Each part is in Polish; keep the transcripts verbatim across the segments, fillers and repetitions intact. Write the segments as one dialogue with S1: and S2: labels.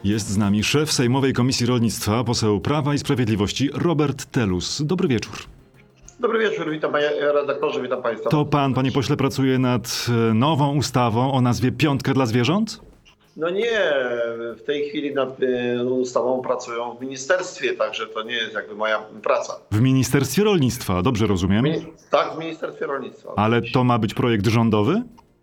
S1: Jest z nami szef Sejmowej Komisji Rolnictwa, poseł Prawa i Sprawiedliwości Robert Telus. Dobry wieczór.
S2: Dobry wieczór, witam panie redaktorze, witam państwa.
S1: To pan, panie pośle, pracuje nad nową ustawą o nazwie Piątka dla zwierząt?
S2: No nie, w tej chwili nad y, ustawą pracują w ministerstwie, także to nie jest jakby moja praca.
S1: W Ministerstwie Rolnictwa, dobrze rozumiem?
S2: Mi, tak, w Ministerstwie Rolnictwa.
S1: Ale to ma być projekt rządowy?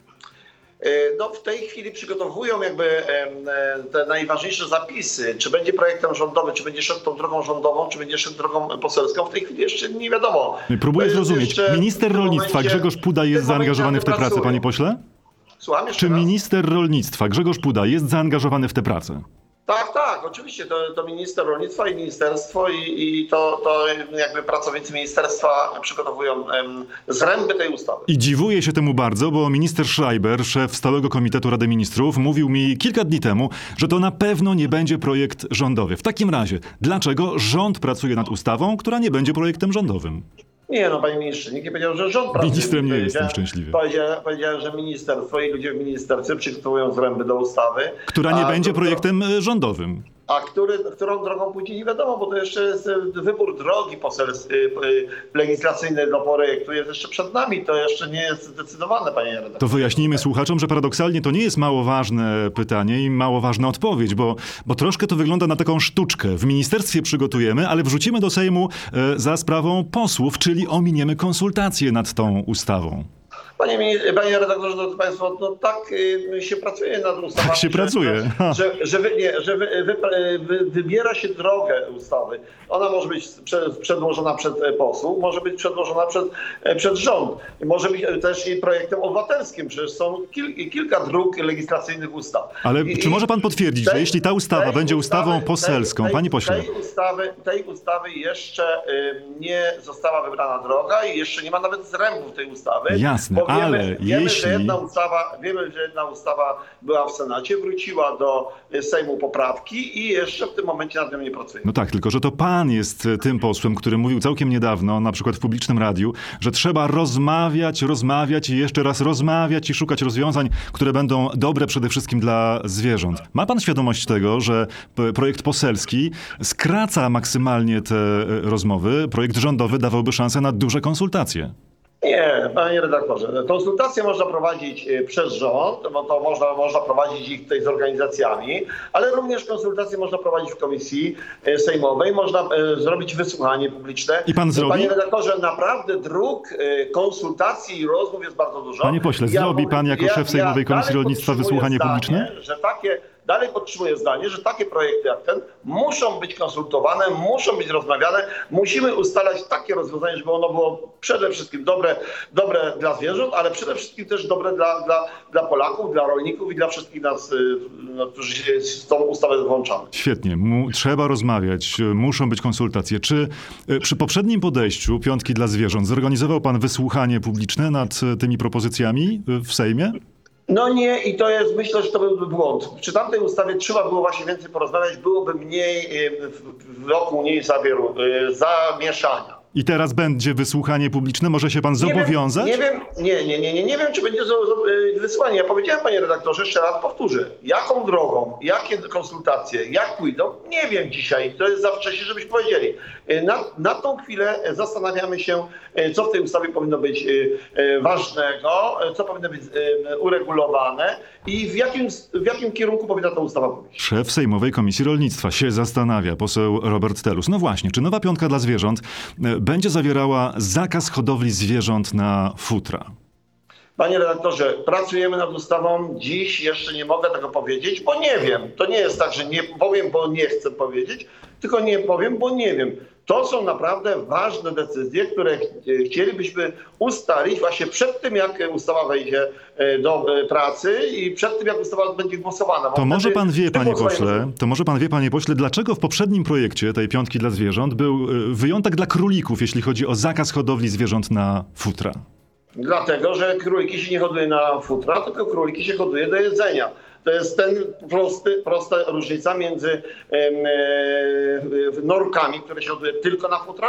S2: Y, no w tej chwili przygotowują jakby y, y, te najważniejsze zapisy. Czy będzie projektem rządowym, czy będzie szedł tą drogą rządową, czy będzie szedł drogą poselską. W tej chwili jeszcze nie wiadomo.
S1: Próbuję zrozumieć. Minister rolnictwa Grzegorz Puda jest zaangażowany w tę pracę, panie pośle?
S2: Słucham jeszcze
S1: Czy
S2: raz?
S1: minister rolnictwa Grzegorz Puda jest zaangażowany w tę pracę?
S2: Tak, tak, oczywiście. To, to minister rolnictwa i ministerstwo i, i to, to jakby pracownicy ministerstwa przygotowują em, zręby tej ustawy.
S1: I dziwuję się temu bardzo, bo minister Schreiber, szef Stałego Komitetu Rady Ministrów, mówił mi kilka dni temu, że to na pewno nie będzie projekt rządowy. W takim razie, dlaczego rząd pracuje nad ustawą, która nie będzie projektem rządowym?
S2: Nie no, panie ministrze, nikt nie powiedział, że rząd pracuje.
S1: Ministrem nie jestem szczęśliwy.
S2: Powiedziałem, powiedziałem, że ministerstwo i ludzie w ministerstwie przygotowują zręby do ustawy.
S1: Która nie
S2: a
S1: będzie
S2: to,
S1: projektem rządowym.
S2: A który, którą drogą pójdzie nie wiadomo, bo to jeszcze jest wybór drogi poselskiej, legislacyjnej do projektu jest jeszcze przed nami. To jeszcze nie jest zdecydowane, panie redaktorze.
S1: To wyjaśnijmy słuchaczom, że paradoksalnie to nie jest mało ważne pytanie i mało ważna odpowiedź, bo, bo troszkę to wygląda na taką sztuczkę. W ministerstwie przygotujemy, ale wrzucimy do Sejmu e, za sprawą posłów, czyli ominiemy konsultacje nad tą ustawą.
S2: Panie, panie redaktorze, drodzy państwo, no tak y, się pracuje nad ustawami.
S1: Tak się
S2: że,
S1: pracuje.
S2: Że, że, wy, nie, że wy, wy, wy, wybiera się drogę ustawy. Ona może być przedłożona przez posłów, może być przedłożona przez, przez rząd. Może być też i projektem obywatelskim. Przecież są kil, kilka dróg legislacyjnych ustaw.
S1: Ale
S2: I,
S1: czy może pan potwierdzić,
S2: tej,
S1: że jeśli ta ustawa będzie ustawą
S2: ustawy,
S1: poselską,
S2: tej, tej,
S1: panie pośle?
S2: Tej ustawy, tej ustawy jeszcze y, nie została wybrana droga i jeszcze nie ma nawet zrębów tej ustawy.
S1: Jasne,
S2: Wiemy,
S1: ale
S2: wiemy,
S1: jeśli...
S2: że jedna ustawa, wiemy, że jedna ustawa była w Senacie, wróciła do Sejmu poprawki i jeszcze w tym momencie nad nią nie pracujemy.
S1: No tak, tylko że to pan jest tym posłem, który mówił całkiem niedawno, na przykład w publicznym radiu, że trzeba rozmawiać, rozmawiać i jeszcze raz rozmawiać i szukać rozwiązań, które będą dobre przede wszystkim dla zwierząt. Ma pan świadomość tego, że projekt poselski skraca maksymalnie te rozmowy, projekt rządowy dawałby szansę na duże konsultacje?
S2: Nie, panie redaktorze. Konsultacje można prowadzić przez rząd, bo to można, można prowadzić ich tutaj z organizacjami, ale również konsultacje można prowadzić w komisji sejmowej, można zrobić wysłuchanie publiczne.
S1: I pan zrobi?
S2: Panie redaktorze, naprawdę dróg konsultacji i rozmów jest bardzo dużo.
S1: Panie pośle,
S2: ja
S1: zrobi pan jako
S2: ja,
S1: szef Sejmowej
S2: ja
S1: Komisji Rolnictwa wysłuchanie
S2: zdanie,
S1: publiczne?
S2: Że takie, dalej podtrzymuję zdanie, że takie projekty jak ten muszą być konsultowane, muszą być rozmawiane. Musimy ustalać takie rozwiązanie, żeby ono było przede wszystkim dobre, dobre dla zwierząt, ale przede wszystkim też dobre dla, dla, dla Polaków, dla rolników i dla wszystkich nas, no, którzy się w tą ustawę włączamy.
S1: Świetnie. Mu, trzeba rozmawiać, muszą być konsultacje. Czy y, przy poprzednim podejściu Piątki dla zwierząt zorganizował pan wysłuchanie publiczne nad tymi propozycjami w Sejmie?
S2: No nie, i to jest, myślę, że to byłby błąd. Przy tamtej ustawie trzeba było właśnie więcej porozmawiać, byłoby mniej, w roku mniej zawieru, zamieszania.
S1: I teraz będzie wysłuchanie publiczne? Może się pan zobowiązać?
S2: Nie wiem, nie, nie, nie, nie, nie wiem, czy będzie wysłanie. Ja powiedziałem, panie redaktorze, jeszcze raz powtórzę. Jaką drogą, jakie konsultacje, jak pójdą, nie wiem dzisiaj. To jest za wcześnie, żebyśmy powiedzieli. Na, na tą chwilę zastanawiamy się, co w tej ustawie powinno być ważnego, co powinno być uregulowane i w jakim, w jakim kierunku powinna ta ustawa pójść.
S1: Szef Sejmowej Komisji Rolnictwa się zastanawia, poseł Robert Telus. No właśnie, czy nowa Piątka dla zwierząt będzie zawierała zakaz hodowli zwierząt na futra?
S2: Panie redaktorze, pracujemy nad ustawą. Dziś jeszcze nie mogę tego powiedzieć, bo nie wiem. To nie jest tak, że nie powiem, bo nie chcę powiedzieć, tylko nie powiem, bo nie wiem. To są naprawdę ważne decyzje, które chcielibyśmy ustalić właśnie przed tym, jak ustawa wejdzie do pracy i przed tym, jak ustawa będzie głosowana.
S1: To może pan wie, panie pośle, to może pan wie, panie pośle, dlaczego w poprzednim projekcie tej Piątki dla zwierząt był wyjątek dla królików, jeśli chodzi o zakaz hodowli zwierząt na futra?
S2: Dlatego, że króliki się nie hoduje na futra, tylko króliki się hoduje do jedzenia. To jest ten prosty, prosta różnica między e, e, norkami, które się hoduje tylko na futra,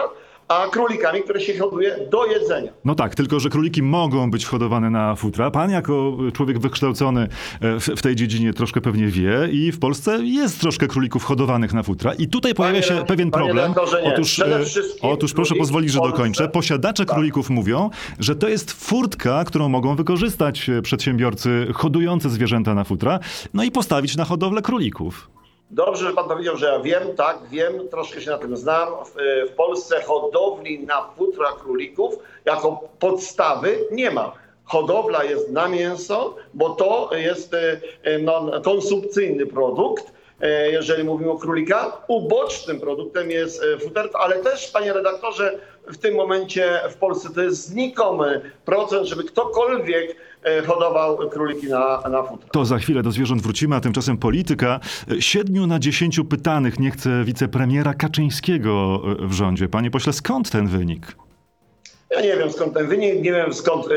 S2: a królikami, które się hoduje do jedzenia.
S1: No tak, tylko że króliki mogą być hodowane na futra. Pan jako człowiek wykształcony w, w tej dziedzinie troszkę pewnie wie i w Polsce jest troszkę królików hodowanych na futra. I tutaj pojawia
S2: Panie-
S1: się pewien
S2: panie
S1: problem.
S2: redaktorze, nie.
S1: Otóż,
S2: Przede
S1: e,
S2: wszystkim
S1: otóż proszę
S2: królik
S1: pozwolić, że
S2: w Polsce-
S1: dokończę. Posiadacze
S2: Tak.
S1: królików mówią, że to jest furtka, którą mogą wykorzystać przedsiębiorcy hodujący zwierzęta na futra, no i postawić na hodowlę królików.
S2: Dobrze, że pan powiedział, że ja wiem, tak, wiem, troszkę się na tym znam. W, w Polsce hodowli na futra królików jako podstawy nie ma. Hodowla jest na mięso, bo to jest e, no, konsumpcyjny produkt, e, jeżeli mówimy o królika. Ubocznym produktem jest e, futerko, ale też, panie redaktorze, w tym momencie w Polsce to jest znikomy procent, żeby ktokolwiek e, hodował króliki na, na futra.
S1: To za chwilę do zwierząt wrócimy, a tymczasem polityka. Siedmiu na dziesięciu pytanych nie chce wicepremiera Kaczyńskiego w rządzie. Panie pośle, skąd ten wynik?
S2: Ja nie wiem skąd ten wynik, nie wiem skąd, y,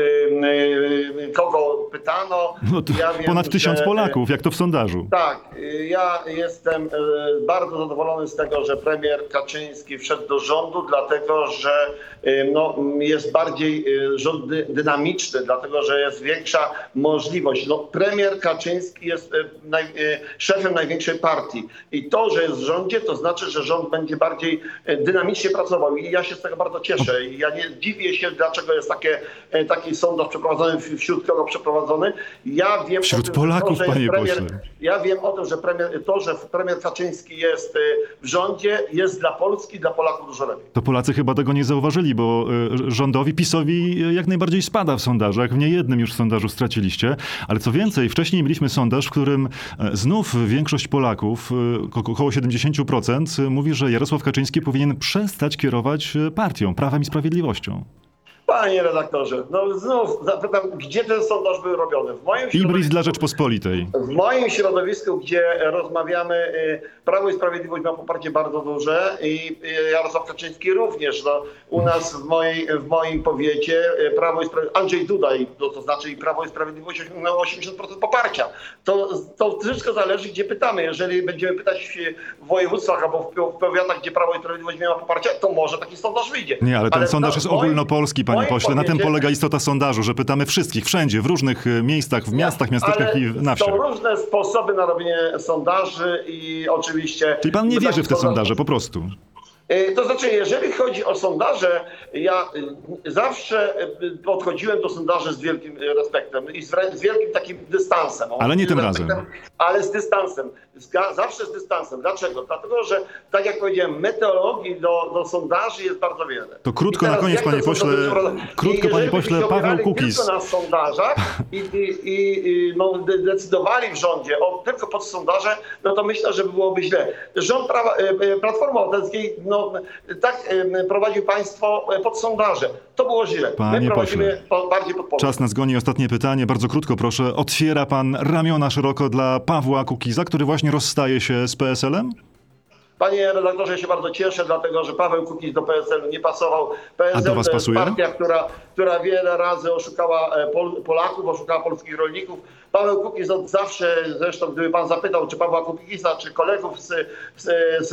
S2: y, kogo pytano.
S1: No to
S2: Ja wiem,
S1: ponad tysiąc
S2: że,
S1: Polaków, jak to w sondażu.
S2: Tak, y, ja jestem y, bardzo zadowolony z tego, że premier Kaczyński wszedł do rządu, dlatego że y, no, jest bardziej y, rząd dy, dynamiczny, dlatego że jest większa możliwość. No, premier Kaczyński jest y, naj, y, szefem największej partii i to, że jest w rządzie, to znaczy, że rząd będzie bardziej y, dynamicznie pracował i ja się z tego bardzo cieszę. I ja nie dziwię się, dlaczego jest takie, taki sondaż przeprowadzony, wśród kogo przeprowadzony. Ja wiem
S1: Wśród
S2: o tym,
S1: Polaków,
S2: że to, że
S1: panie
S2: premier,
S1: pośle.
S2: Ja wiem o tym, że premier, to, że premier Kaczyński jest w rządzie, jest dla Polski, dla Polaków dużo lepiej.
S1: To Polacy chyba tego nie zauważyli, bo y, rządowi, PiS-owi jak najbardziej spada w sondażach. W niejednym już sondażu straciliście. Ale co więcej, wcześniej mieliśmy sondaż, w którym e, znów większość Polaków, y, około siedemdziesiąt procent, y, mówi, że Jarosław Kaczyński powinien przestać kierować y, partią, Prawem i Sprawiedliwością.
S2: Panie redaktorze, no znów zapytam, gdzie ten sondaż był robiony? W moim
S1: Ibris
S2: środowisku,
S1: dla Rzeczpospolitej.
S2: w moim środowisku, gdzie rozmawiamy, y, Prawo i Sprawiedliwość ma poparcie bardzo duże i y, Jarosław Kaczyński również. No, u nas w, mojej, w moim powiecie y, Prawo i Sprawiedliwość, Andrzej Duda, i to, to znaczy i Prawo i Sprawiedliwość osiągnęło osiemdziesiąt procent poparcia. To, to wszystko zależy, gdzie pytamy. Jeżeli będziemy pytać w województwach albo w, w powiatach, gdzie Prawo i Sprawiedliwość nie ma poparcia, to może taki sondaż wyjdzie.
S1: Nie, ale ten sondaż
S2: w
S1: jest
S2: moim-
S1: ogólnopolski, panie
S2: moim
S1: pośle. Na tym
S2: powiecie-
S1: polega istota sondażu, że pytamy wszystkich, wszędzie, w różnych y, miejscach, w miastach, miasteczkach
S2: Ale
S1: i na wsiach.
S2: są różne sposoby na robienie sondaży i oczywiście...
S1: Czyli pan nie wierzy w te
S2: sondaże.
S1: sondaże, po prostu.
S2: Y, To znaczy, jeżeli chodzi o sondaże, ja y, zawsze y, podchodziłem do sondaży z wielkim y, respektem i z, wrę- z wielkim takim dystansem.
S1: Ale nie
S2: Z
S1: tym
S2: respektem,
S1: razem.
S2: Ale z dystansem. Zga- zawsze z dystansem. Dlaczego? Dlatego, że tak jak powiedziałem, meteorologii do, do sondaży jest bardzo wiele.
S1: To krótko
S2: I teraz
S1: na koniec,
S2: jak te
S1: panie pośle,
S2: sondaże prowadzą?
S1: krótko,
S2: I
S1: panie
S2: jeżeli
S1: pośle,
S2: byśmy się
S1: Paweł
S2: opierali
S1: Kukiz.
S2: tylko na sondażach i, i, i, i no, de- decydowali w rządzie o, tylko pod sondaże, no to myślę, że byłoby źle. Rząd prawa, e, e, Platformy Obywatelskiej no, tak e, prowadził państwo e, pod sondaże. To było źle.
S1: Panie
S2: My prowadzimy
S1: pośle.
S2: po, bardziej pod Polskę.
S1: Czas nas goni. Ostatnie pytanie, bardzo krótko proszę. Otwiera pan ramiona szeroko dla Pawła Kukiza, który właśnie rozstaje się z P S L-em?
S2: Panie redaktorze, ja się bardzo cieszę, dlatego że Paweł Kukiz do P S L-u nie pasował. P S L
S1: A do was
S2: to jest
S1: pasuje?
S2: partia, która, która wiele razy oszukała e, Pol- Polaków, oszukała polskich rolników. Paweł Kukiz od zawsze, zresztą gdyby pan zapytał, czy Pawła Kukiza, czy kolegów z, z, z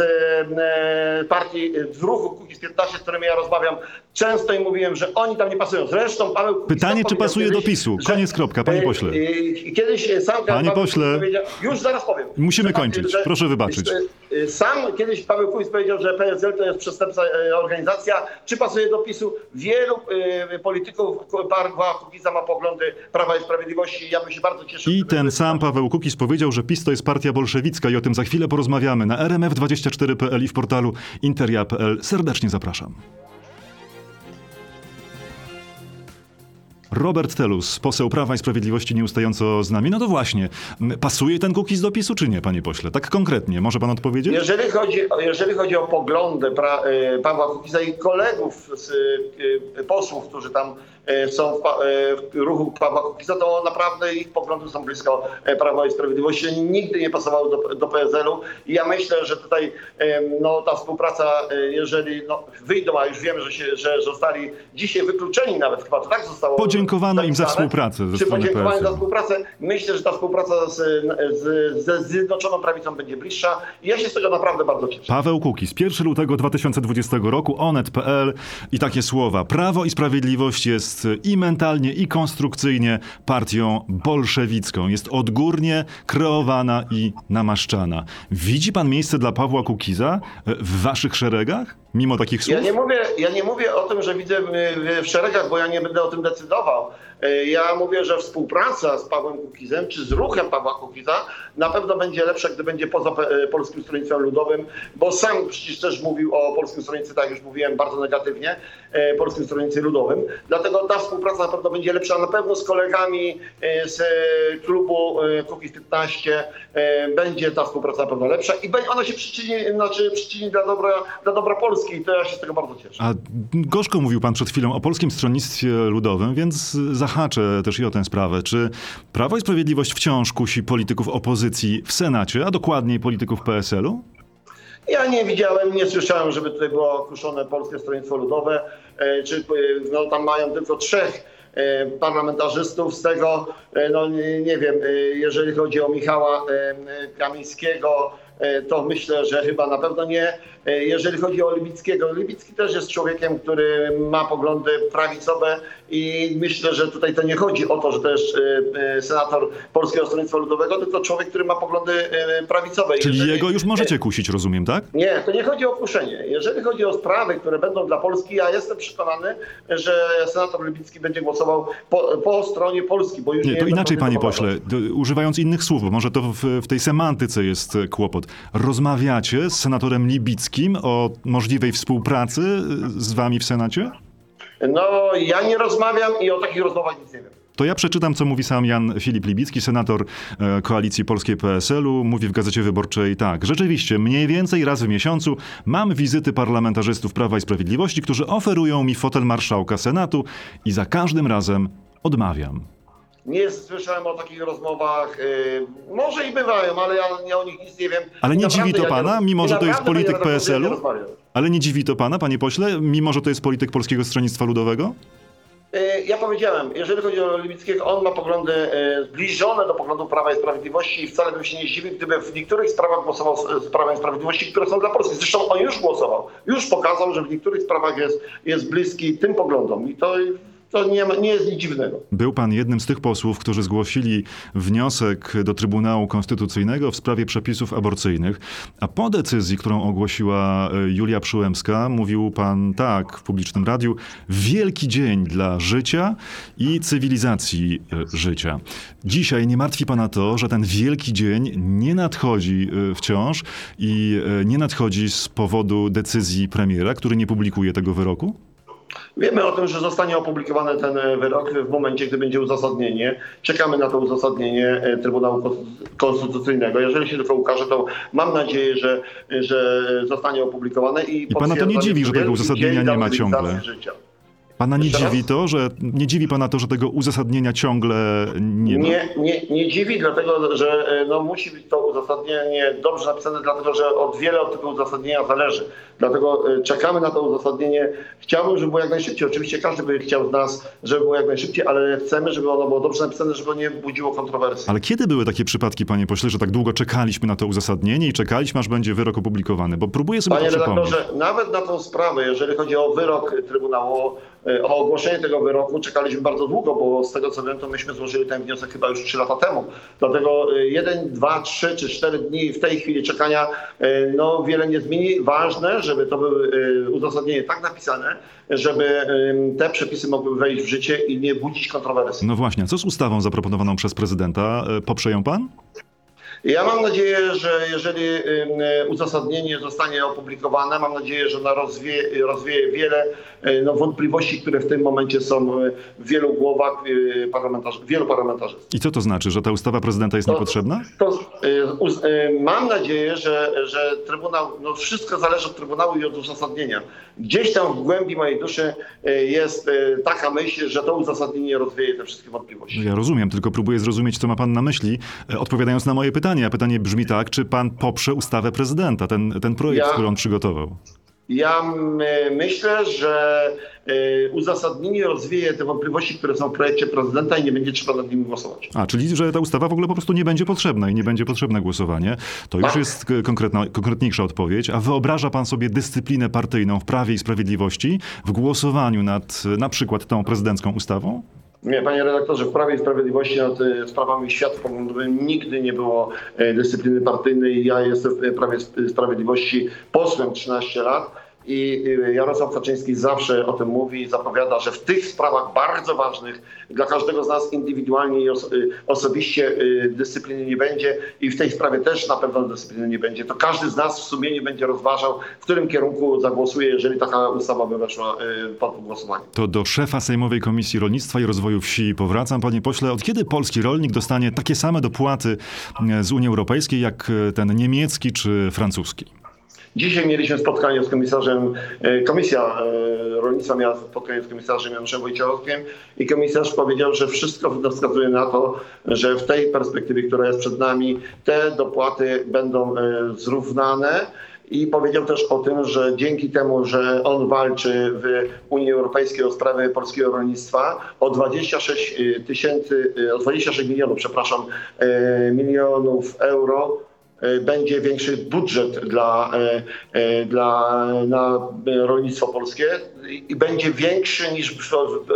S2: e, partii, z ruchu Kukiz piętnaście, z którymi ja rozmawiam, często im mówiłem, że oni tam nie pasują. Zresztą Paweł Kukiz
S1: Pytanie,
S2: sam
S1: czy
S2: powiedział
S1: pasuje do
S2: kiedyś,
S1: PiSu?
S2: że-
S1: Koniec, kropka, panie
S2: e,
S1: pośle.
S2: e, Kiedyś sam
S1: Panie
S2: Paweł
S1: pośle,
S2: Kukiz powiedział, już zaraz powiem.
S1: musimy
S2: że-
S1: kończyć.
S2: że-
S1: Proszę wybaczyć.
S2: że- Sam kiedyś Paweł Kukiz powiedział, że P S L to jest przestępcza e, organizacja. Czy pasuje do PiSu? Wielu e, polityków Pawła Kukiza ma poglądy Prawa i Sprawiedliwości. Ja bym się bardzo cieszył.
S1: I
S2: gdyby-
S1: ten sam Paweł Kukiz powiedział, że PiS to jest partia bolszewicka i o tym za chwilę porozmawiamy na r m f dwadzieścia cztery kropka p l i w portalu interia kropka p l. Serdecznie zapraszam. Robert Telus, poseł Prawa i Sprawiedliwości nieustająco z nami. No to właśnie, pasuje ten Kukiz do PiSu czy nie, panie pośle? Tak konkretnie, może pan odpowiedzieć?
S2: Jeżeli chodzi, o- jeżeli chodzi o poglądy pra, e, Pawła Kukiza i kolegów z, e, posłów, którzy tam są w, w ruchu Pawła Kukiza, to naprawdę ich poglądy są blisko Prawa i Sprawiedliwości. Nigdy nie pasowały do, do P S L-u i ja myślę, że tutaj no, ta współpraca, jeżeli no, wyjdą, a już wiemy, że, się, że zostali dzisiaj wykluczeni nawet, chyba to tak zostało.
S1: Podziękowano im za współpracę ze
S2: Czy
S1: strony
S2: podziękowanie
S1: P S L.
S2: za współpracę. Myślę, że ta współpraca z, z, ze Zjednoczoną Prawicą będzie bliższa i ja się z tego naprawdę bardzo cieszę.
S1: Paweł Kukiz, pierwszego lutego dwa tysiące dwudziestego roku, onet kropka pe el i takie słowa. Prawo i Sprawiedliwość jest i mentalnie, i konstrukcyjnie partią bolszewicką. Jest odgórnie kreowana i namaszczana. Widzi pan miejsce dla Pawła Kukiza w waszych szeregach? Mimo takich słów?
S2: Ja nie mówię, ja nie mówię o tym, że widzę w szeregach, bo ja nie będę o tym decydował. Ja mówię, że współpraca z Pawłem Kukizem, czy z ruchem Pawła Kukiza na pewno będzie lepsza, gdy będzie poza Polskim Stronnictwem Ludowym, bo sam przecież też mówił o Polskim Stronnictwie, tak jak już mówiłem, bardzo negatywnie, Polskim Stronnictwie Ludowym. Dlatego ta współpraca na pewno będzie lepsza. Na pewno z kolegami z klubu Kukiz piętnaście będzie ta współpraca na pewno lepsza i ona się przyczyni, znaczy przyczyni dla dobra, dla dobra Polski i to ja się z tego bardzo cieszę.
S1: A gorzko mówił pan przed chwilą o Polskim Stronnictwie Ludowym, więc zahaczę też i o tę sprawę. Czy Prawo i Sprawiedliwość wciąż kusi polityków opozycji w Senacie, a dokładniej polityków P S L-u?
S2: Ja nie widziałem, nie słyszałem, żeby tutaj było kuszone Polskie Stronnictwo Ludowe, czy no, tam mają tylko trzech parlamentarzystów, z tego, no nie, nie wiem, jeżeli chodzi o Michała Kamińskiego, to myślę, że chyba na pewno nie. Jeżeli chodzi o Libickiego, Libicki też jest człowiekiem, który ma poglądy prawicowe i myślę, że tutaj to nie chodzi o to, że to jest senator Polskiego Stronnictwa Ludowego, tylko człowiek, który ma poglądy prawicowe.
S1: Czyli
S2: Jeżeli...
S1: jego już możecie kusić, rozumiem, tak?
S2: Nie, to nie chodzi o kuszenie. Jeżeli chodzi o sprawy, które będą dla Polski, ja jestem przekonany, że senator Libicki będzie głosował po, po stronie Polski. Bo już
S1: Nie,
S2: nie
S1: to inaczej, panie
S2: proponować.
S1: pośle, d- używając innych słów, bo może to w, w tej semantyce jest kłopot. Rozmawiacie z senatorem Libickim o możliwej współpracy z wami w Senacie?
S2: No, ja nie rozmawiam i o takich rozmowach nic nie wiem.
S1: To ja przeczytam, co mówi sam Jan Filip Libicki, senator e, Koalicji Polskiej P S L-u. Mówi w Gazecie Wyborczej tak. Rzeczywiście, mniej więcej raz w miesiącu mam wizyty parlamentarzystów Prawa i Sprawiedliwości, którzy oferują mi fotel marszałka Senatu i za każdym razem odmawiam.
S2: Nie słyszałem o takich rozmowach. Yy, może i bywają, ale ja, ja o nich nic nie wiem.
S1: Ale
S2: I
S1: nie dziwi to
S2: ja
S1: pana,
S2: nie,
S1: mimo że to jest polityk
S2: ja
S1: P S L-u?
S2: nie rozmawiam.
S1: Ale nie dziwi to pana, panie pośle, mimo że to jest polityk Polskiego Stronnictwa Ludowego?
S2: Ja powiedziałem, jeżeli chodzi o Libickiego, on ma poglądy zbliżone do poglądów Prawa i Sprawiedliwości i wcale bym się nie zdziwił, gdyby w niektórych sprawach głosował z Prawem i Sprawiedliwości, które są dla Polski. Zresztą on już głosował, już pokazał, że w niektórych sprawach jest, jest bliski tym poglądom i to, to nie, ma, nie jest nic dziwnego.
S1: Był pan jednym z tych posłów, którzy zgłosili wniosek do Trybunału Konstytucyjnego w sprawie przepisów aborcyjnych, a po decyzji, którą ogłosiła Julia Przyłębska, mówił pan tak w publicznym radiu: wielki dzień dla życia i cywilizacji życia. Dzisiaj nie martwi pana to, że ten wielki dzień nie nadchodzi wciąż i nie nadchodzi z powodu decyzji premiera, który nie publikuje tego wyroku?
S2: Wiemy o tym, że zostanie opublikowany ten wyrok w momencie, gdy będzie uzasadnienie. Czekamy na to uzasadnienie Trybunału Konstytucyjnego. Jeżeli się tylko ukaże, to mam nadzieję, że, że zostanie opublikowane. I,
S1: I pana to nie dziwi, że tego uzasadnienia nie ma ciągle?
S2: Życia.
S1: Pana nie
S2: Jeszcze
S1: dziwi
S2: raz?
S1: to, że nie dziwi pana to, że tego uzasadnienia ciągle nie ma?
S2: Nie, nie, nie dziwi, dlatego że no, musi być to uzasadnienie dobrze napisane, dlatego że od wiele od tego uzasadnienia zależy. Dlatego czekamy na to uzasadnienie. Chciałbym, żeby było jak najszybciej. Oczywiście każdy by chciał z nas, żeby było jak najszybciej, ale chcemy, żeby ono było dobrze napisane, żeby nie budziło kontrowersji.
S1: Ale kiedy były takie przypadki, panie pośle, że tak długo czekaliśmy na to uzasadnienie i czekaliśmy, aż będzie wyrok opublikowany? Bo próbuję sobie
S2: Panie
S1: to przypomnieć.
S2: redaktorze, nawet na tą sprawę, jeżeli chodzi o wyrok Trybunału, o ogłoszenie tego wyroku, czekaliśmy bardzo długo, bo z tego co wiem, to myśmy złożyli ten wniosek chyba już trzy lata temu. Dlatego jeden, dwa, trzy czy cztery dni w tej chwili czekania no wiele nie zmieni. Ważne, żeby to było uzasadnienie tak napisane, żeby te przepisy mogły wejść w życie i nie budzić kontrowersji.
S1: No właśnie, a co z ustawą zaproponowaną przez prezydenta? Poprze ją pan?
S2: Ja mam nadzieję, że jeżeli uzasadnienie zostanie opublikowane, mam nadzieję, że ona rozwieje, rozwieje wiele no, wątpliwości, które w tym momencie są w wielu głowach parlamentarzy, wielu parlamentarzystów.
S1: I co to znaczy, że ta ustawa prezydenta jest
S2: To-
S1: niepotrzebna?
S2: To, y, uz- y, mam nadzieję, że, że Trybunał, no wszystko zależy od Trybunału i od uzasadnienia. Gdzieś tam w głębi mojej duszy y, jest y, taka myśl, że to uzasadnienie rozwieje te wszystkie wątpliwości.
S1: Ja rozumiem, tylko próbuję zrozumieć, co ma pan na myśli, e, odpowiadając na moje pytanie. A pytanie brzmi tak, czy pan poprze ustawę prezydenta, ten, ten projekt,
S2: Ja-
S1: który on przygotował?
S2: Ja m- myślę, że y, uzasadnienie rozwieje te wątpliwości, które są w projekcie prezydenta i nie będzie trzeba nad nimi głosować.
S1: A, czyli że ta ustawa w ogóle po prostu nie będzie potrzebna i nie będzie potrzebne głosowanie. To już
S2: Tak.
S1: jest k- konkretna, konkretniejsza odpowiedź. A wyobraża pan sobie dyscyplinę partyjną w Prawie i Sprawiedliwości w głosowaniu nad e, na przykład tą prezydencką ustawą?
S2: Nie, panie redaktorze, w Prawie i Sprawiedliwości nad e, sprawami światopoglądowymi nigdy nie było e, dyscypliny partyjnej. Ja jestem w Prawie i Sprawiedliwości posłem trzynaście lat i e, Jarosław Kaczyński zawsze o tym mówi i zapowiada, że w tych sprawach bardzo ważnych dla każdego z nas indywidualnie i oso- e, osobiście e, dyscypliny nie będzie i w tej sprawie też na pewno dyscypliny nie będzie. To każdy z nas w sumieniu będzie rozważał, w którym kierunku zagłosuje, jeżeli taka ustawa by weszła e, pod głosowanie.
S1: To do szefa Sejmowej Komisji Rolnictwa i Rozwoju Wsi powracam. Panie pośle, od kiedy polski rolnik dostanie takie same dopłaty e, z Unii Europejskiej jak e, ten niemiecki czy francuski?
S2: Dzisiaj mieliśmy spotkanie z komisarzem, e, Komisja e, Rolnictwa miała spotkanie z komisarzem Januszem Wojciechowskim i komisarz powiedział, że wszystko wskazuje na to, że w tej perspektywie, która jest przed nami, te dopłaty będą e, zrównane. I powiedział też o tym, że dzięki temu, że on walczy w Unii Europejskiej o sprawy polskiego rolnictwa, o dwadzieścia sześć tysięcy, o dwadzieścia sześć milionów, przepraszam, e, milionów euro e, będzie większy budżet dla, e, e, dla, na rolnictwo polskie i, i będzie większy niż w, w,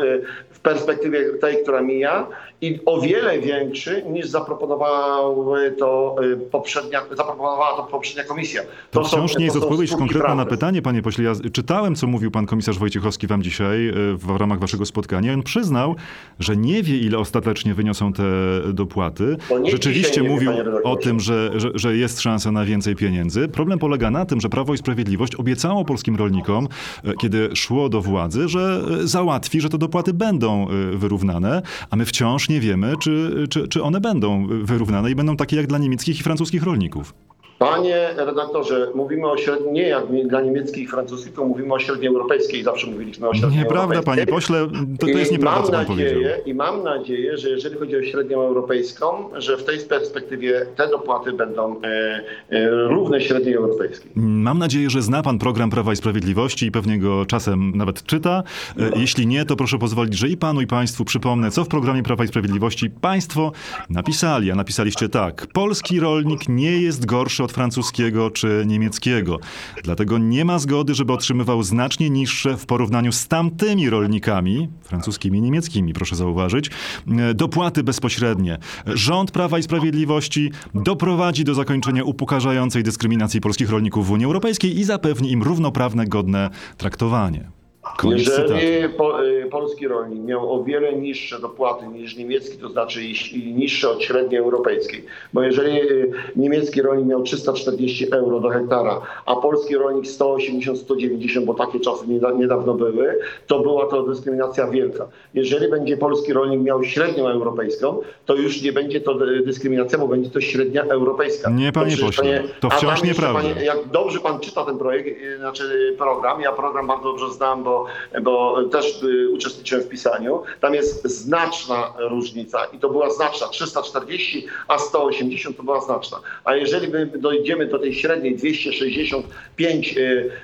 S2: w perspektywie tej, która mija i o wiele większy niż zaproponowały to y, poprzednia, zaproponowała to poprzednia komisja.
S1: To,
S2: są-
S1: wciąż nie jest
S2: to są
S1: odpowiedź
S2: skutki
S1: konkretna na
S2: prawne.
S1: pytanie, panie pośle. Ja czytałem, co mówił pan komisarz Wojciechowski wam dzisiaj e, w ramach waszego spotkania. On przyznał, że nie wie, ile ostatecznie wyniosą te dopłaty.
S2: To nie
S1: Rzeczywiście
S2: dzisiaj nie wie,
S1: mówił
S2: panie redaktorze.
S1: o tym, że, że, że jest szansa na więcej pieniędzy. Problem polega na tym, że Prawo i Sprawiedliwość obiecało polskim rolnikom, e, kiedy szło do władzy, że e, załatwi, że te dopłaty będą e, wyrównane, a my wciąż nie wiemy, czy, czy, czy one będą wyrównane i będą takie jak dla niemieckich i francuskich rolników.
S2: Panie redaktorze, mówimy o średniej, nie jak nie- dla niemieckich i francuskich, tylko mówimy o średniej europejskiej. Zawsze mówiliśmy o średniej
S1: Nieprawda,
S2: europejskiej.
S1: panie pośle, to, to jest
S2: I
S1: nieprawda,
S2: mam
S1: co pan powiedział.
S2: nadzieję, I mam nadzieję, że jeżeli chodzi o średnią europejską, że w tej perspektywie te dopłaty będą e, e, równe średniej europejskiej.
S1: Mam nadzieję, że zna pan program Prawa i Sprawiedliwości i pewnie go czasem nawet czyta. E, Jeśli nie, to proszę pozwolić, że i panu, i państwu przypomnę, co w programie Prawa i Sprawiedliwości państwo napisali. A napisaliście tak. Polski rolnik nie jest gorszy od francuskiego czy niemieckiego. Dlatego nie ma zgody, żeby otrzymywał znacznie niższe w porównaniu z tamtymi rolnikami, francuskimi i niemieckimi, proszę zauważyć, e, dopłaty bezpośrednie. Rząd Prawa i Sprawiedliwości doprowadzi do zakończenia upokarzającej dyskryminacji polskich rolników w Unii Europejskiej i zapewni im równoprawne, godne traktowanie. Koniec cytatu.
S2: Jeżeli po, y, polski rolnik miał o wiele niższe dopłaty niż niemiecki, to znaczy i, i niższe od średniej europejskiej, bo jeżeli y, niemiecki rolnik miał trzysta czterdzieści euro do hektara, a polski rolnik sto osiemdziesiąt sto dziewięćdziesiąt, bo takie czasy nieda- niedawno były, to była to dyskryminacja wielka. Jeżeli będzie polski rolnik miał średnią europejską, to już nie będzie to y, dyskryminacja, bo będzie to średnia europejska.
S1: Nie, panie
S2: przecież,
S1: pośle, to
S2: a
S1: wciąż
S2: tam jeszcze,
S1: nieprawda.
S2: panie, jak dobrze pan czyta ten projekt, y, znaczy program, ja program bardzo dobrze znam, bo bo też y, uczestniczyłem w pisaniu, tam jest znaczna różnica i to była znaczna, trzysta czterdzieści, a sto osiemdziesiąt to była znaczna. A jeżeli my dojdziemy do tej średniej dwieście sześćdziesiąt pięć y,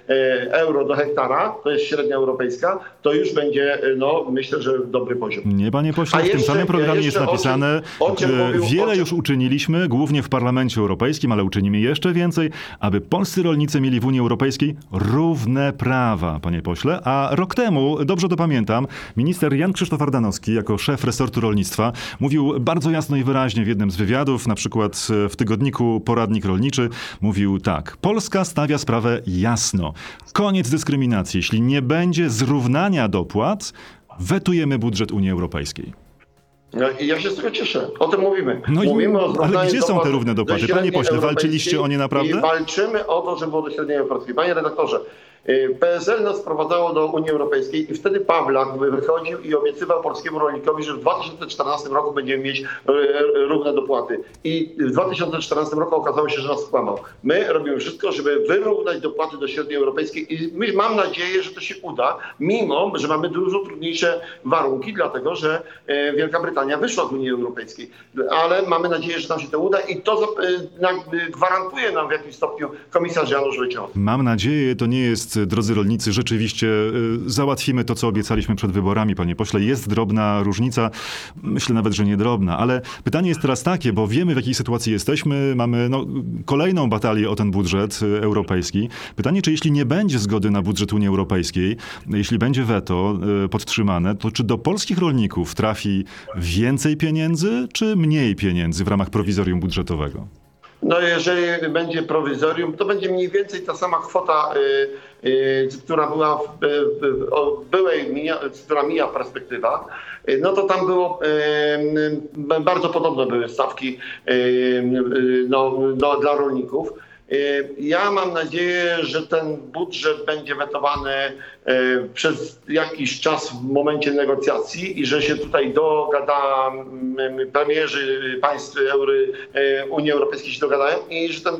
S2: y, euro do hektara, to jest średnia europejska, to już będzie, y, no myślę, że dobry poziom.
S1: Nie, panie pośle,
S2: A
S1: w tym
S2: jeszcze-
S1: samym programie jest
S2: jeszcze o czym-
S1: napisane,
S2: o czym
S1: e,
S2: mówił-
S1: wiele
S2: o czym-
S1: już uczyniliśmy, głównie w Parlamencie Europejskim, ale uczynimy jeszcze więcej, aby polscy rolnicy mieli w Unii Europejskiej równe prawa, panie pośle. A rok temu, dobrze to pamiętam, minister Jan Krzysztof Ardanowski, jako szef resortu rolnictwa, mówił bardzo jasno i wyraźnie w jednym z wywiadów, na przykład w tygodniku Poradnik Rolniczy, mówił tak. Polska stawia sprawę jasno. Koniec dyskryminacji. Jeśli nie będzie zrównania dopłat, wetujemy budżet Unii Europejskiej.
S2: No i ja się z tego cieszę. O tym mówimy.
S1: No i-
S2: mówimy o
S1: ale
S2: zrównaniu
S1: gdzie są te
S2: dopłat
S1: równe
S2: do
S1: dopłaty?
S2: średniej
S1: Panie pośle,
S2: europejskiej
S1: walczyliście o nie naprawdę?
S2: I walczymy o to, żeby było do średniej europejskiej. Panie redaktorze, y, P S L nas wprowadzało do Unii Europejskiej i wtedy Pawlak wychodził i obiecywał polskiemu rolnikowi, że w dwa tysiące czternastym roku będziemy mieć y, y, równe dopłaty. I w dwa tysiące czternastym roku okazało się, że nas skłamał. My robimy wszystko, żeby wyrównać dopłaty do średniej europejskiej i my, mam nadzieję, że to się uda, mimo że mamy dużo trudniejsze warunki, dlatego że y, Wielka Brytania wyszła z Unii Europejskiej. Ale mamy nadzieję, że nam się to uda i to y, na, y, gwarantuje nam w jakimś stopniu komisarz Janusz Wojciechowski.
S1: Mam nadzieję, to nie jest, drodzy rolnicy, rzeczywiście y, załatwimy to, co obiecaliśmy przed wyborami, panie pośle. Jest drobna różnica, myślę nawet, że nie drobna, ale pytanie jest teraz takie, bo wiemy, w jakiej sytuacji jesteśmy, mamy no, kolejną batalię o ten budżet y, europejski. Pytanie, czy jeśli nie będzie zgody na budżet Unii Europejskiej, jeśli będzie weto y, podtrzymane, to czy do polskich rolników trafi więcej pieniędzy, czy mniej pieniędzy w ramach prowizorium budżetowego?
S2: No jeżeli będzie prowizorium, to będzie mniej więcej ta sama kwota, y, y, która była w, w, w o byłej, mija, która mija perspektywa, y, no to tam było, y, y, bardzo podobne były stawki y, y, no, no, dla rolników. Ja mam nadzieję, że ten budżet będzie wetowany przez jakiś czas w momencie negocjacji i że się tutaj dogada, premierzy państw Eury, Unii Europejskiej się dogadają i że ten,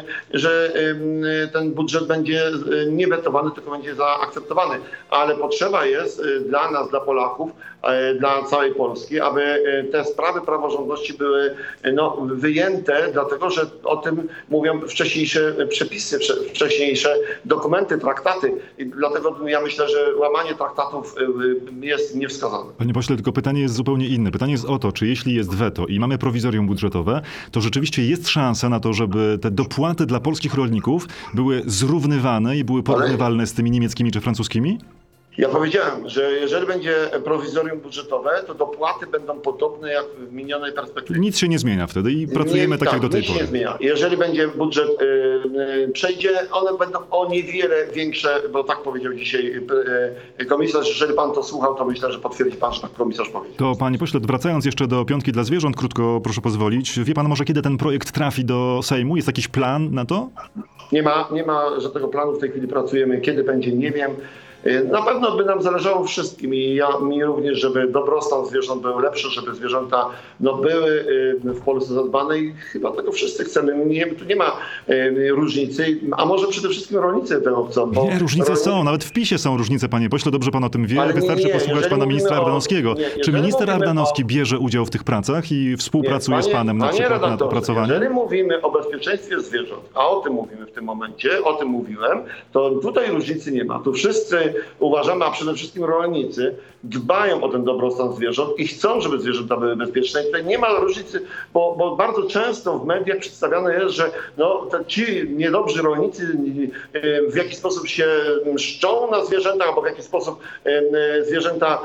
S2: że ten budżet będzie nie wetowany, tylko będzie zaakceptowany. Ale potrzeba jest dla nas, dla Polaków, dla całej Polski, aby te sprawy praworządności były no, wyjęte, dlatego że o tym mówią wcześniejsze przepisy, wcześniejsze dokumenty, traktaty. I dlatego ja myślę, że łamanie traktatów jest niewskazane.
S1: Panie pośle, tylko pytanie jest zupełnie inne. Pytanie jest o to, czy jeśli jest weto i mamy prowizorium budżetowe, to rzeczywiście jest szansa na to, żeby te dopłaty dla polskich rolników były zrównywane i były porównywalne z tymi niemieckimi czy francuskimi?
S2: Ja powiedziałem, że jeżeli będzie prowizorium budżetowe, to dopłaty będą podobne jak w minionej perspektywie.
S1: Nic się nie zmienia wtedy i pracujemy
S2: nie,
S1: tak,
S2: tak
S1: jak do tej
S2: nic
S1: pory.
S2: Nic się nie zmienia. Jeżeli będzie budżet yy, yy, przejdzie, one będą o niewiele większe, bo tak powiedział dzisiaj yy, komisarz. Jeżeli pan to słuchał, to myślę, że potwierdzi pan, że tak komisarz powiedział.
S1: To panie pośle, wracając jeszcze do piątki dla zwierząt, krótko proszę pozwolić. Wie pan może, kiedy ten projekt trafi do Sejmu? Jest jakiś plan na to?
S2: Nie ma, nie ma żadnego planu, w tej chwili pracujemy. Kiedy będzie, nie wiem. Na pewno by nam zależało wszystkim i ja, mi również, żeby dobrostan zwierząt był lepszy, żeby zwierzęta no, były w Polsce zadbane i chyba tego wszyscy chcemy. Nie, tu nie ma y, różnicy, a może przede wszystkim rolnicy tego chcą. Bo
S1: nie, różnice
S2: rolnicy...
S1: są, nawet w PiSie są różnice, panie pośle, dobrze pan o tym wie,
S2: Ale
S1: wystarczy
S2: nie,
S1: posłuchać pana ministra
S2: o,
S1: Ardanowskiego.
S2: nie,
S1: Czy minister
S2: mówimy
S1: Ardanowski
S2: o...
S1: bierze udział w tych pracach i współpracuje
S2: nie, panie,
S1: z panem na przykład nad opracowaniem?
S2: Jeżeli mówimy o bezpieczeństwie zwierząt, a o tym mówimy w tym momencie, o tym mówiłem, to tutaj różnicy nie ma. Tu wszyscy uważamy, a przede wszystkim rolnicy dbają o ten dobrostan zwierząt i chcą, żeby zwierzęta były bezpieczne. I tutaj nie ma różnicy, bo, bo bardzo często w mediach przedstawiane jest, że no, ci niedobrzy rolnicy w jakiś sposób się mszczą na zwierzętach, albo w jakiś sposób zwierzęta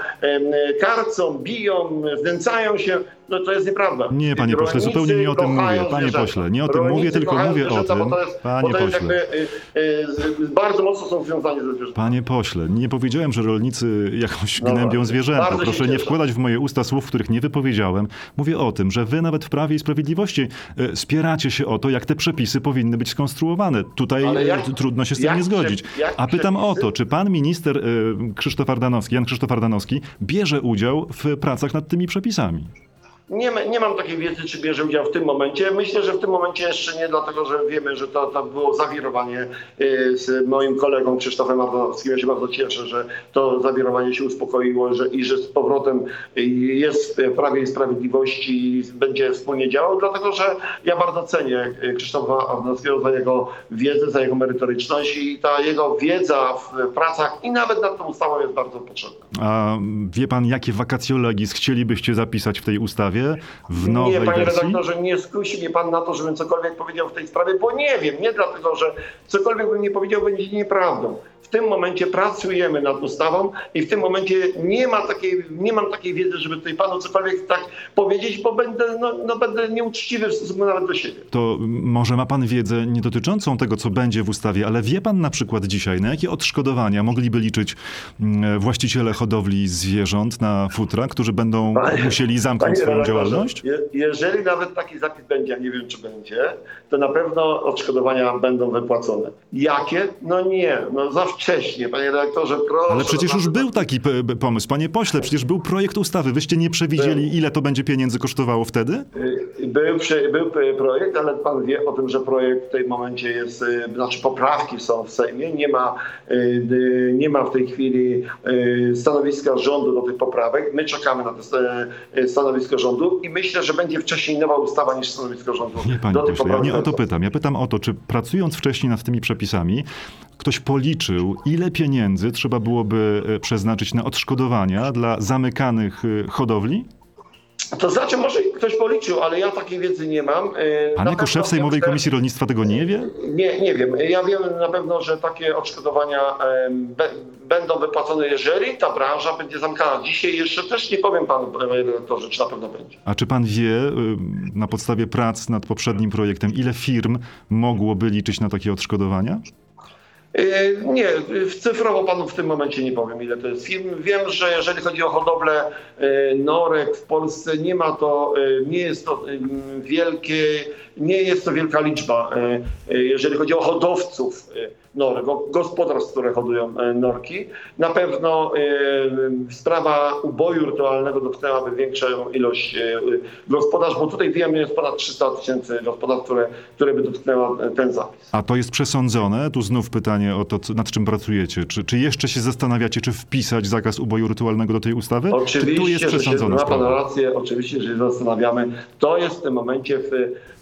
S2: karcą, biją, znęcają się. No to jest nieprawda.
S1: Nie, panie pośle, zupełnie nie o tym mówię. Panie
S2: zwierzęta.
S1: pośle, nie o tym
S2: Rolnicy
S1: mówię, tylko mówię
S2: zwierzęta,
S1: o tym.
S2: Bo to jest,
S1: Panie
S2: bo to jest
S1: pośle.
S2: jakby, y, y, bardzo mocno są związani ze zwierzętami.
S1: Panie pośle, nie powiedziałem, że rolnicy jakoś
S2: No,
S1: gnębią zwierzęta.
S2: bardzo się
S1: Proszę nie
S2: cieszę.
S1: wkładać w moje usta słów, których nie wypowiedziałem. Mówię o tym, że wy nawet w Prawie i Sprawiedliwości y, spieracie się o to, jak te przepisy powinny być skonstruowane. Tutaj
S2: Ale jak-
S1: y, trudno się z tym
S2: jak
S1: nie
S2: prze-
S1: zgodzić.
S2: jak
S1: A pytam o
S2: przepisy-
S1: to, czy pan minister y, Krzysztof Ardanowski, Jan Krzysztof Ardanowski, bierze udział w pracach nad tymi przepisami?
S2: Nie, ma- nie mam takiej wiedzy, czy bierze udział w tym momencie. Myślę, że w tym momencie jeszcze nie, dlatego że wiemy, że to, to było zawirowanie y, z moim kolegą Krzysztofem Ardanowskim. Ja się bardzo cieszę, że to zawirowanie się uspokoiło że, i że z powrotem y, jest w Prawie i Sprawiedliwości i będzie wspólnie działał, dlatego że ja bardzo cenię y, Krzysztofa Ardanowskiego za jego wiedzę, za jego merytoryczność i ta jego wiedza w pracach i nawet nad tą ustawą jest bardzo potrzebna.
S1: A wie pan, jakie vacatio legis chcielibyście zapisać w tej ustawie? ustawie w nowej
S2: Nie, panie
S1: wersji?
S2: redaktorze, nie skusi mnie pan na to, żebym cokolwiek powiedział w tej sprawie, bo nie wiem, nie dlatego, że cokolwiek bym nie powiedział, będzie nieprawdą. W tym momencie pracujemy nad ustawą i w tym momencie nie ma takiej, nie mam takiej wiedzy, żeby tutaj panu cokolwiek tak powiedzieć, bo będę, no, no będę nieuczciwy w stosunku nawet do siebie.
S1: To może ma pan wiedzę nie dotyczącą tego, co będzie w ustawie, ale wie pan na przykład dzisiaj, na jakie odszkodowania mogliby liczyć mm, właściciele hodowli zwierząt na futra, którzy będą
S2: Panie-
S1: musieli zamknąć
S2: Panie
S1: swoją
S2: redaktorze,
S1: działalność?
S2: Je, jeżeli nawet taki zapis będzie, a nie wiem, czy będzie, to na pewno odszkodowania będą wypłacone. Jakie? No nie, no za wcześnie, panie redaktorze, proszę.
S1: Ale przecież już
S2: naprawdę.
S1: był taki p- p- pomysł, panie pośle, przecież był projekt ustawy. Wyście nie przewidzieli, ile to będzie pieniędzy kosztowało wtedy?
S2: Y, Był, przy- był projekt, ale pan wie o tym, że projekt w tym momencie jest, y, znaczy poprawki są w Sejmie, nie ma, y, y, nie ma w tej chwili y, stanowiska rządu do tych poprawek. My czekamy na to sta- y, stanowisko rządu i myślę, że będzie wcześniej nowa ustawa niż stanowisko rządu
S1: Nie, panie
S2: do tych
S1: pośle, ja
S2: poprawek.
S1: nie o to pytam. Ja pytam o to, czy pracując wcześniej nad tymi przepisami, ktoś policzył, ile pieniędzy trzeba byłoby e, przeznaczyć na odszkodowania dla zamykanych e, hodowli?
S2: To znaczy, może ktoś policzył, ale ja takiej wiedzy nie mam. Y,
S1: Pan
S2: na
S1: jako
S2: pewno
S1: szef Sejmowej
S2: wiem, że-
S1: Komisji Rolnictwa tego nie wie?
S2: Nie, nie wiem. Ja wiem na pewno, że takie odszkodowania em, be, będą wypłacone, jeżeli ta branża będzie zamknięta. Dzisiaj jeszcze też nie powiem panu, panie redaktorze, czy na pewno będzie.
S1: A czy pan wie, y, na podstawie prac nad poprzednim projektem, ile firm mogłoby liczyć na takie odszkodowania?
S2: Yy, Nie, w- cyfrowo panu w tym momencie nie powiem, ile to jest firm. Wiem, że jeżeli chodzi o hodowlę yy, norek w Polsce, nie ma to, yy, nie jest to yy, wielkie, nie jest to wielka liczba, yy, yy, jeżeli chodzi o hodowców yy, norek, o gospodarstw, które hodują yy, norki. Na pewno yy, sprawa uboju rytualnego dotknęłaby większą ilość yy, gospodarstw, bo tutaj wiem, jest ponad trzysta tysięcy gospodarstw, które, które by dotknęła yy, ten zapis.
S1: A to jest przesądzone? Tu znów pytanie o to, co- nad czym pracujecie. Czy, czy jeszcze się zastanawiacie, czy wpisać zakaz uboju rytualnego do tej ustawy? Czy tu jest
S2: Oczywiście, że się,
S1: przesądzona
S2: ma pan
S1: sprawa?
S2: rację, oczywiście, że się zastanawiamy. To jest w tym momencie, w,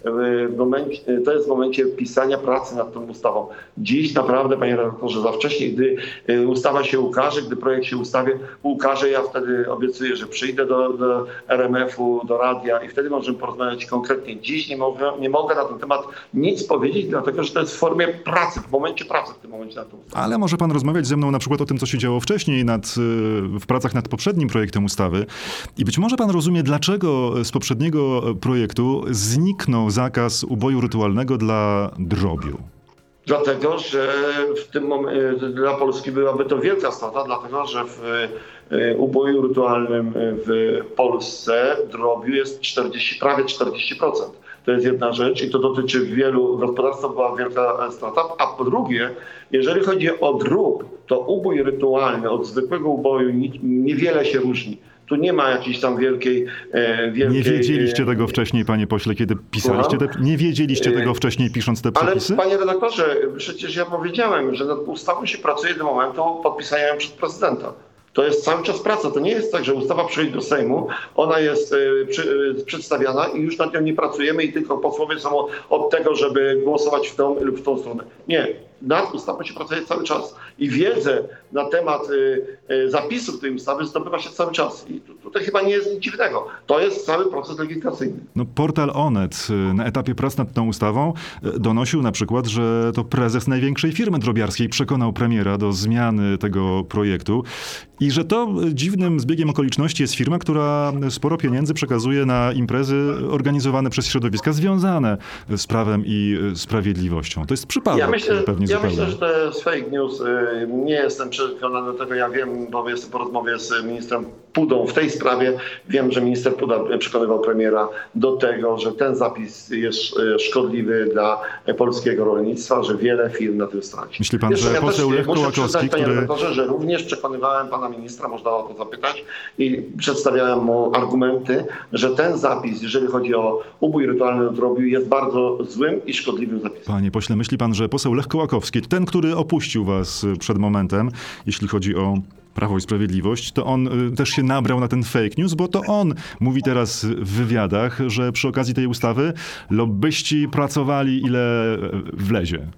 S2: w momencie, to jest w momencie pisania pracy nad tą ustawą. Dziś naprawdę, panie redaktorze, za wcześnie, gdy y, ustawa się ukaże, gdy projekt się ustawie ukaże, ja wtedy obiecuję, że przyjdę do, do R M F-u, do radia i wtedy możemy porozmawiać konkretnie. Dziś nie mogę, nie mogę na ten temat nic powiedzieć, dlatego że to jest w formie pracy, w momencie pracy w tym momencie na tą ustawę.
S1: Ale może pan rozmawiać ze mną na przykład o tym, co się działo wcześniej nad, y, w pracach nad poprzednim projektem ustawy. I być może pan rozumie, dlaczego z poprzedniego projektu zniknął zakaz uboju rytualnego dla drobiu.
S2: Dlatego, że w tym momencie dla Polski byłaby to wielka strata, dlatego że w e, uboju rytualnym w Polsce drobiu jest czterdzieści, prawie czterdzieści procent. To jest jedna rzecz i to dotyczy wielu gospodarstw, to była wielka strata. A po drugie, jeżeli chodzi o drób, to ubój rytualny od zwykłego uboju ni- niewiele się różni. Tu nie ma jakiejś tam wielkiej... e, wielkiej
S1: Nie wiedzieliście
S2: e,
S1: tego wcześniej, panie pośle, kiedy pisaliście te... Nie wiedzieliście tego wcześniej, pisząc te
S2: Ale
S1: przepisy?
S2: panie redaktorze, przecież ja powiedziałem, że nad ustawą się pracuje do momentu podpisania ją przez prezydenta. To jest cały czas praca. To nie jest tak, że ustawa przychodzi do Sejmu, ona jest y, przy, y, przedstawiana i już nad nią nie pracujemy i tylko posłowie są od tego, żeby głosować w tą lub w tą stronę. Nie. Nad ustawą się pracuje cały czas i wiedzę na temat y, y, zapisów tej ustawy zdobywa się cały czas. I tu, tutaj chyba nie jest nic dziwnego. To jest cały proces legislacyjny.
S1: No, portal Onet y, na etapie prac nad tą ustawą y, donosił na przykład, że to prezes największej firmy drobiarskiej przekonał premiera do zmiany tego projektu i że to y, dziwnym zbiegiem okoliczności jest firma, która sporo pieniędzy przekazuje na imprezy organizowane przez środowiska związane z prawem i y, sprawiedliwością. To jest przypadek
S2: Ja myślę,
S1: pewnie
S2: ja
S1: zupełnie.
S2: myślę, że to jest fake news. Y, Nie jestem przekonany do tego. Ja wiem, bo jestem po rozmowie z ministrem Pudą w tej sprawie. Wiem, że minister Puda przekonywał premiera do tego, że ten zapis jest y, szkodliwy dla polskiego rolnictwa, że wiele firm na tym straci.
S1: Myśli pan,
S2: Zresztą
S1: że
S2: ja
S1: poseł
S2: też
S1: Lech
S2: muszę
S1: Kołakowski,
S2: przyznać, panie
S1: który...
S2: redaktorze, że również przekonywałem pana ministra, można o to zapytać, i przedstawiałem mu argumenty, że ten zapis, jeżeli chodzi o ubój rytualny drobiu, jest bardzo złym i szkodliwym zapisem.
S1: Panie pośle, myśli pan, że poseł Lech Kołakowski, ten, który opuścił was y, przed momentem, jeśli chodzi o Prawo i Sprawiedliwość, to on y, też się nabrał na ten fake news, bo to on mówi teraz w wywiadach, że przy okazji tej ustawy lobbyści pracowali ile y, wlezie.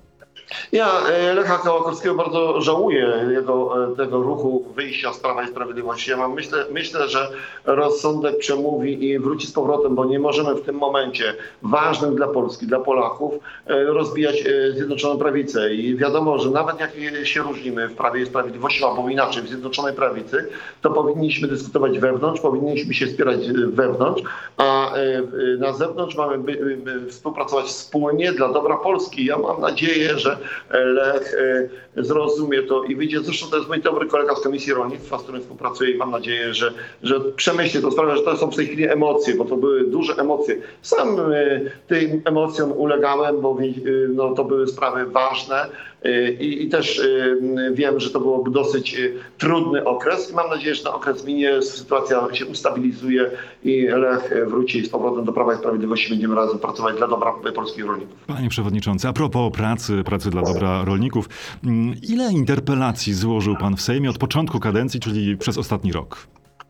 S2: Ja e, Lecha Kołakowskiego bardzo żałuję jego, e, tego ruchu wyjścia z Prawa i Sprawiedliwości. Ja mam, myślę, myślę, że rozsądek przemówi i wróci z powrotem, bo nie możemy w tym momencie ważnym dla Polski, dla Polaków e, rozbijać e, Zjednoczoną Prawicę. I wiadomo, że nawet jak się różnimy w Prawie i Sprawiedliwości, albo inaczej w Zjednoczonej Prawicy, to powinniśmy dyskutować wewnątrz, powinniśmy się wspierać wewnątrz, a e, na zewnątrz mamy by, by współpracować wspólnie dla dobra Polski. Ja mam nadzieję, że Lech zrozumie to i wyjdzie. Zresztą to jest mój dobry kolega z Komisji Rolnictwa, z którym współpracuję i mam nadzieję, że, że przemyśli to sprawę, że to są w tej chwili emocje, bo to były duże emocje. Sam tym emocjom ulegałem, bo no, to były sprawy ważne i, i też wiem, że to byłoby dosyć trudny okres i mam nadzieję, że ten okres minie, sytuacja się ustabilizuje i Lech wróci z powrotem do Prawa i Sprawiedliwości. Będziemy razem pracować dla dobra polskich rolników.
S1: Panie Przewodniczący, a propos pracy, pracy dla dobra rolników, ile interpelacji złożył pan w Sejmie od początku kadencji, czyli przez ostatni rok?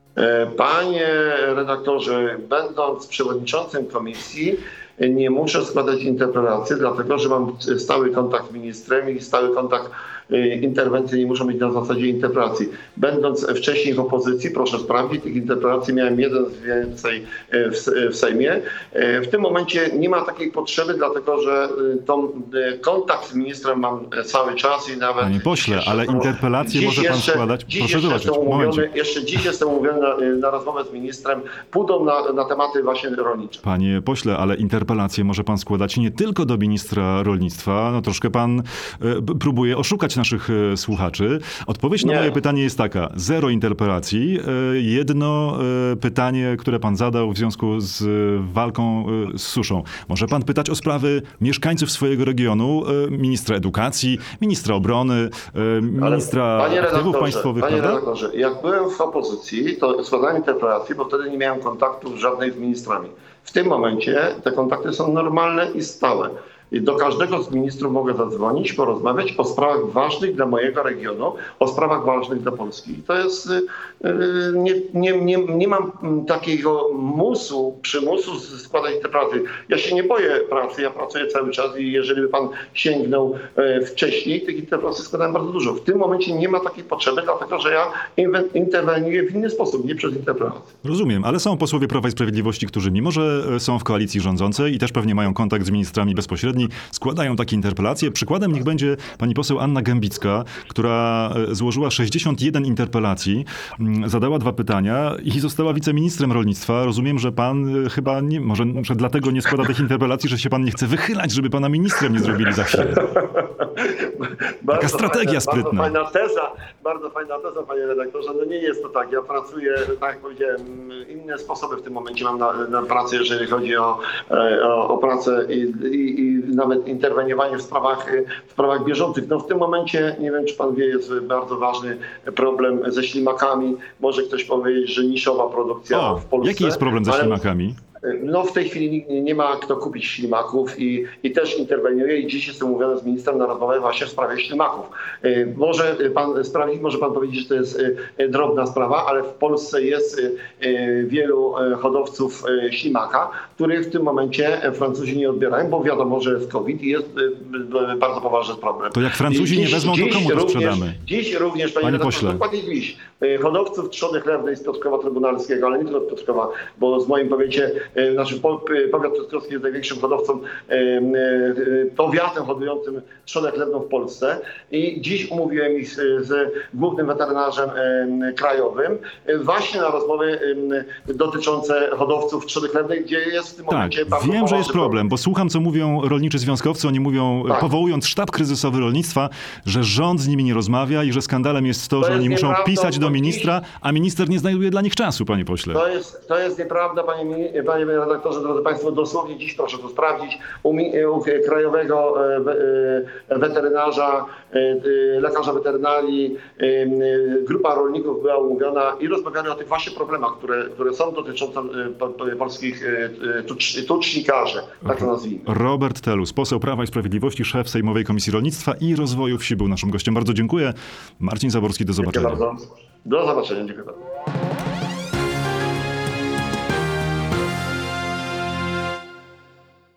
S2: Panie redaktorze, będąc przewodniczącym komisji, nie muszę składać interpelacji, dlatego że mam stały kontakt z ministrem i stały kontakt. Interwencje nie muszą być na zasadzie interpelacji. Będąc wcześniej w opozycji, proszę sprawdzić, tych interpelacji miałem jeden więcej w, w Sejmie. W tym momencie nie ma takiej potrzeby, dlatego że tą kontakt z ministrem mam cały czas i nawet...
S1: Panie pośle, ale interpelacje może pan
S2: jeszcze,
S1: składać...
S2: Dziś
S1: Proszę zobaczyć,
S2: umówiony, jeszcze dziś jestem umówiony na, na rozmowę z ministrem. Pójdą na, na tematy właśnie rolnicze.
S1: Panie pośle, ale interpelacje może pan składać nie tylko do ministra rolnictwa. No troszkę pan e, próbuje oszukać naszych e, słuchaczy. Odpowiedź na
S2: Nie.
S1: moje pytanie jest taka. Zero interpelacji. E, jedno e, pytanie, które pan zadał w związku z e, walką e, z suszą. Może pan pytać o sprawy mieszkańców swojego regionu, e, ministra edukacji, ministra obrony, e, ministra aktywów państwowych,
S2: panie
S1: prawda?
S2: redaktorze, jak byłem w opozycji, to składałem interpelacje, bo wtedy nie miałem kontaktów żadnej z ministrami. W tym momencie te kontakty są normalne i stałe. I do każdego z ministrów mogę zadzwonić, porozmawiać o sprawach ważnych dla mojego regionu, o sprawach ważnych dla Polski. I to jest, nie, nie, nie, nie mam takiego musu, przymusu składać interpelacje. Ja się nie boję pracy, ja pracuję cały czas i jeżeli by pan sięgnął wcześniej, tych interpelacji składałem bardzo dużo. W tym momencie nie ma takiej potrzeby, dlatego że ja interweniuję w inny sposób, nie przez interpelację.
S1: Rozumiem, ale są posłowie Prawa i Sprawiedliwości, którzy mimo, że są w koalicji rządzącej i też pewnie mają kontakt z ministrami bezpośredni, składają takie interpelacje. Przykładem niech będzie pani poseł Anna Gębicka, która złożyła sześćdziesiąt jeden interpelacji, zadała dwa pytania i została wiceministrem rolnictwa. Rozumiem, że pan chyba nie, może że dlatego nie składa tych interpelacji, że się pan nie chce wychylać, żeby pana ministrem nie zrobili za chwilę. Taka strategia
S2: fajna,
S1: sprytna.
S2: Bardzo fajna teza, bardzo fajna teza, panie redaktorze. No nie jest to tak. Ja pracuję, tak jak powiedziałem, inne sposoby w tym momencie mam na, na pracę, jeżeli chodzi o, o, o pracę i, i, i nawet interweniowanie w sprawach, w sprawach bieżących. No w tym momencie, nie wiem czy pan wie, jest bardzo ważny problem ze ślimakami. Może ktoś powiedzieć, że niszowa produkcja
S1: O,
S2: w Polsce.
S1: jaki jest problem ze
S2: ale...
S1: ślimakami?
S2: No w tej chwili nie, nie ma kto kupić ślimaków i, i też interweniuje i dziś jestem umówiony z ministrem na rozmowę właśnie w sprawie ślimaków. Y, może pan sprawdzić, może pan powiedzieć, że to jest y, drobna sprawa, ale w Polsce jest y, y, wielu y, hodowców y, ślimaka, których w tym momencie Francuzi nie odbierają, bo wiadomo, że jest COVID i jest y, y, bardzo poważny problem.
S1: To jak Francuzi nie wezmą, to komu to sprzedamy?
S2: Dziś również, panie,
S1: Panie
S2: redaktorze,
S1: pośle.
S2: dokładnie dziś, y, hodowców trzody chlewnej z Piotrkowa Trybunalskiego, ale nie tylko z Piotrkowa, bo z moim powiecie Nasz powiat piotrkowski jest największym hodowcą, powiatem hodującym trzodę chlewną w Polsce i dziś umówiłem ich z, z głównym weterynarzem krajowym właśnie na rozmowy dotyczące hodowców trzody chlewnej, gdzie jest w tym
S1: Tak,
S2: momencie bardzo
S1: wiem, że jest
S2: poważny
S1: problem, bo słucham, co mówią rolniczy związkowcy. Oni mówią,
S2: Tak.
S1: powołując sztab kryzysowy rolnictwa, że rząd z nimi nie rozmawia i że skandalem jest to,
S2: To
S1: że
S2: jest
S1: oni muszą
S2: nieprawda,
S1: pisać do
S2: bo
S1: ministra, a minister nie znajduje dla nich czasu, panie pośle.
S2: To jest, to jest nieprawda, panie, mi- panie redaktorze, drodzy państwo, dosłownie dziś proszę to sprawdzić. U, mi- u krajowego e, we- e, weterynarza, e, e, lekarza weterynarii, e, e, grupa rolników była umówiona i rozmawiali o tych właśnie problemach, które, które są dotyczące e, po, po, polskich e, e, tucz, tucznikarzy, tak to nazwijmy.
S1: Robert Telus, poseł Prawa i Sprawiedliwości, szef Sejmowej Komisji Rolnictwa i Rozwoju Wsi był naszym gościem. Bardzo dziękuję. Marcin Zaborski, do
S2: Dziękuję
S1: zobaczenia.
S2: bardzo. Do zobaczenia. Dziękuję bardzo.